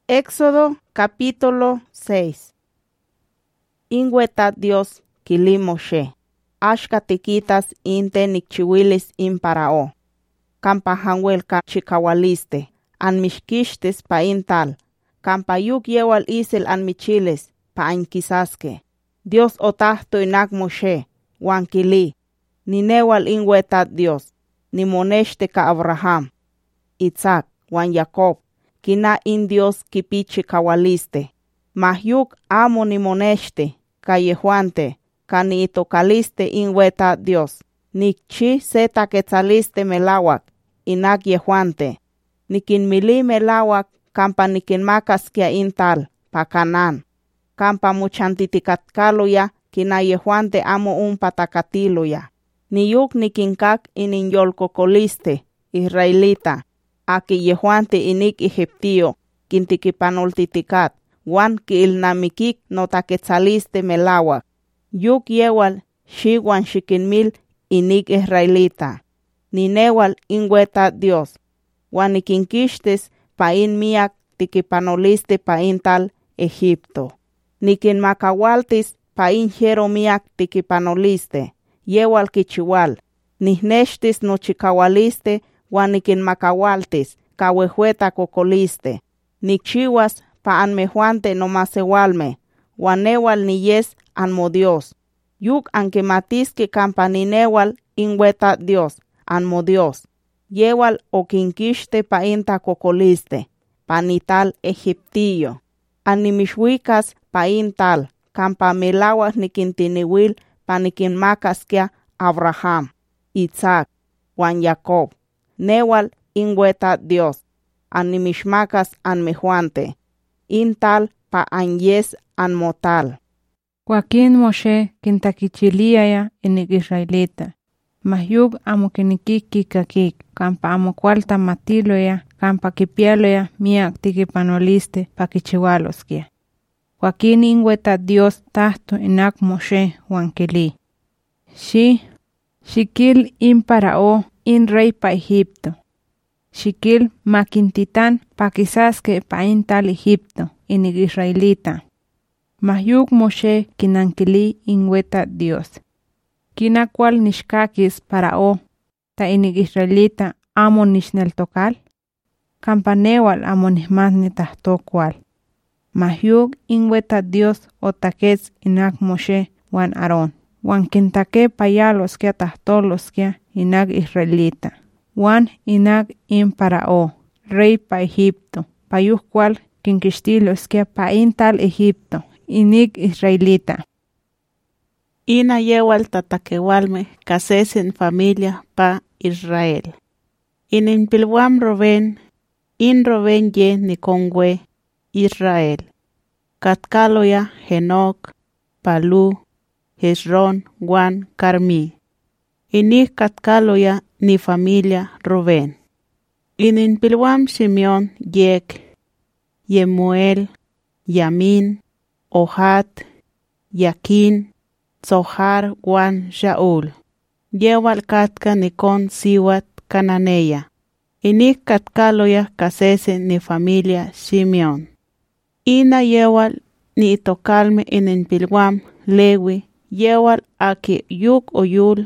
Éxodo capítulo 6. Ingüeta Dios kili Moshe. Ashka tiquitas inte nikchiwilis in parao. Kampa hanwelka chikawaliste. An mishkishtes pa intal. Kampa yuk yewal isel an michiles pa ankisaske. Dios otahto inak Moshe. Wan kili. Ninewal ingüeta Dios. Ni moneshte ka Abraham. Isaac wan Jacob. Kina in Dios kipichi kawaliste. Mahyuk amo ni moneshte, ka yehuante, ka ni itokaliste ingüeta Dios. Nikchi seta quetzaliste melawak, inak yehuante. Nikinmili melawak, kampa nikinmakaskia intal, pa Canaan. Kampa muchantitikatkaloya, kina yehuante amo un patakatiloya. Niyuk nikinkak ininyolkokoliste, Israelita. Aki yehuante inik Egiptio, kintikipanoltitikat, wan ki ilnamikik notaquetzaliste melawak. Yuk yewal, wan shikinmil inik Israelita. Ninewal ingüeta Dios, wan nikinkishtes pa in miak tikipanoliste pa intal Egipto. Nikinmakawaltis pa in jero miak tikipanoliste, yewal kichiwal, nihneshtis nochikawaliste, wan nikinmakawaltis, kawehueta kokoliste. Nikchiwas pa anmejuante nomasewalme, wan newal niyes anmo Dios. Yuk ankematiske kampa ninewal ingüeta Dios, anmo Dios. Yewal okinkishte pa inta kokoliste, pa nital Egiptillo. Animishwikas pa intal, kampa melawas nikintiniwil pa nikinmakaskia Abraham, Isaac, wan Jacob. Newal ingüeta Dios, animishmakas anmejuante, intal pa anyes anmotal. Joaquín Moshe kintakichiliaya inik Israelita. Mahyug amo kinikiki kakik, kampa amo kualta matiloya, kampa kipialoya miak tikipanoliste pa kichiwaloskia. Joaquín ingüeta Dios tahto inak Moshe wankili. Shikil in parao in rey pa Egipto. Shikil makintitan pa kisaske pa intal Egipto, inik Israelita. Mahyuk Moshe kinankili ingüeta Dios. Kinakwal nishkakis parao, ta inik Israelita amo nishneltokal. Kampanewal amo nihmatni tahtokwal. Mahyuk ingüeta Dios otakets inak Moshe wan Aarón. Wan kintake payaloskia tahtoloskia inak Israelita. Wan inak in parao, rey pa Egipto, payuh cual kinkishtiloskia pa intal Egipto, inik Israelita. Ina yewal tatakewalme kasesen familia pa Israel. Inin pilwam Roben, in Roben ye nikongwe Israel. Katkaloya Henok, Palu, Hezron, wan Carmi. Inik katkaloya ni familia Roben. Inin pilwam Simeon yek, Yemuel, Yamin, Ohat, Yakin, Zohar wan Shaul. Yewal katka nikon siwat Cananeya. Inik katkaloya kasese ni familia Simeon. Ina yewal ni itokalme inin pilwam Lewi. Yewal aki yuk oyul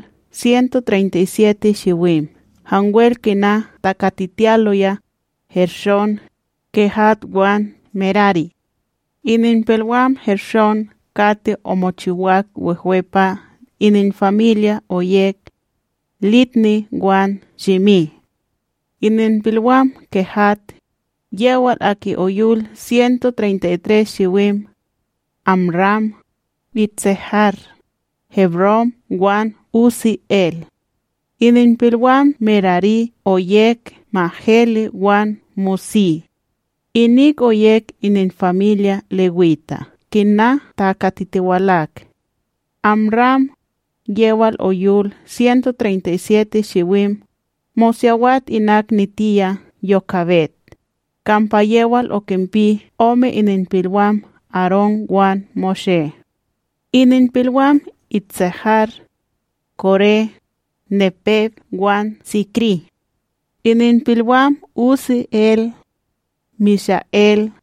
137 shiwim. Hanwel kina takatitialoya Gershon, Kehat wan Merari. Inin pelwam Gershon kate omochiwak wehuepa inin familia oyek Litni wan Shimi. Inin pelwam Kehat yewal aki oyul 133 shiwim. Amram, Itzehar, Hebron wan Uziel. Inin pilwam Merari oyek Maheli wan Musi. Inik oyek inin familia Lewita, kina takatitiwalak. Amram yewal oyul 137 shiwim. Mosiawat inak nitia Yokabet. Kampa yewal okempi ome inin pilwam Aarón wan Moshe. Inin pilwam Itzehar, Kore, Nepeb wan Sikri. Inin pilwam Uziel, Mishael,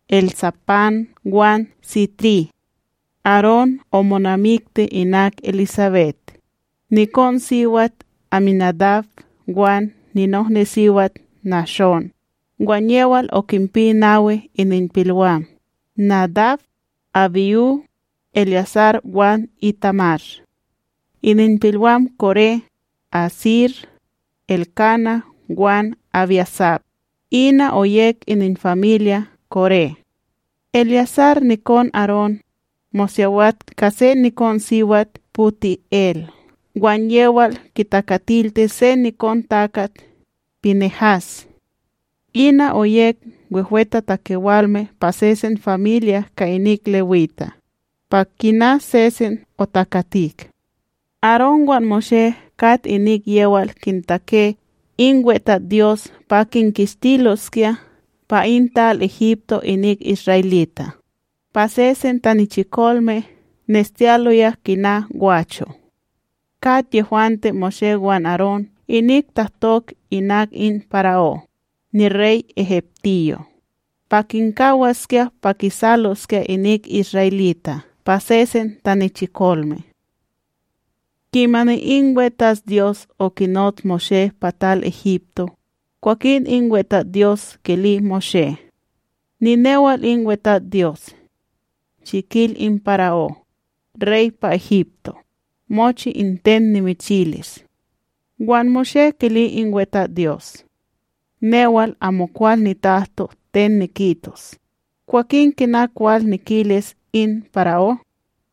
Elzapán guan Sitri. Aarón omonamicte inak Elizabeth. Nikon siwat Aminadab guan ninohne siwat Nashon. Guan yewal okimpi nawe ininpilwam. Nadab, Abiú, Eleazar guan Itamar. Ininpilwam Coré, Asir, Elcana guan Abiasab. Ina oyek inin familia Coré. Eleazar nikon Aarón, mosiawat kase nikon siwat puti el. Guan yewal kitakatilte se nikon takat Pinehas. Ina oyek wehueta takewalme pasesen familia kainik lewita. Pakina sesen otakatik. Aarón guan Moshe kat inik yewal kintake ingweta Dios pa kinkistiloskia pa intal Egipto inik Israelita. Pasesen tanichikolme nestialoya kina guacho. Kat yehuante Moshe guan Aarón inik tahtok inak in Parao, ni rey Egiptillo. Pa kinkawaskia pa kisaloskia inik Israelita. Pasesen tanichikolme. Kimani ingwetas Dios okinot Moshe patal Egipto. Joaquín ingweta Dios keli Moshe. Ninewal ingweta Dios. Chiquil in Parao, rey pa Egipto. Mochi inten nimichilis. Guan Moshe keli ingweta Dios. Newal amocual ni tahto ten niquitos. Joaquín kinacual niquiles in Parao.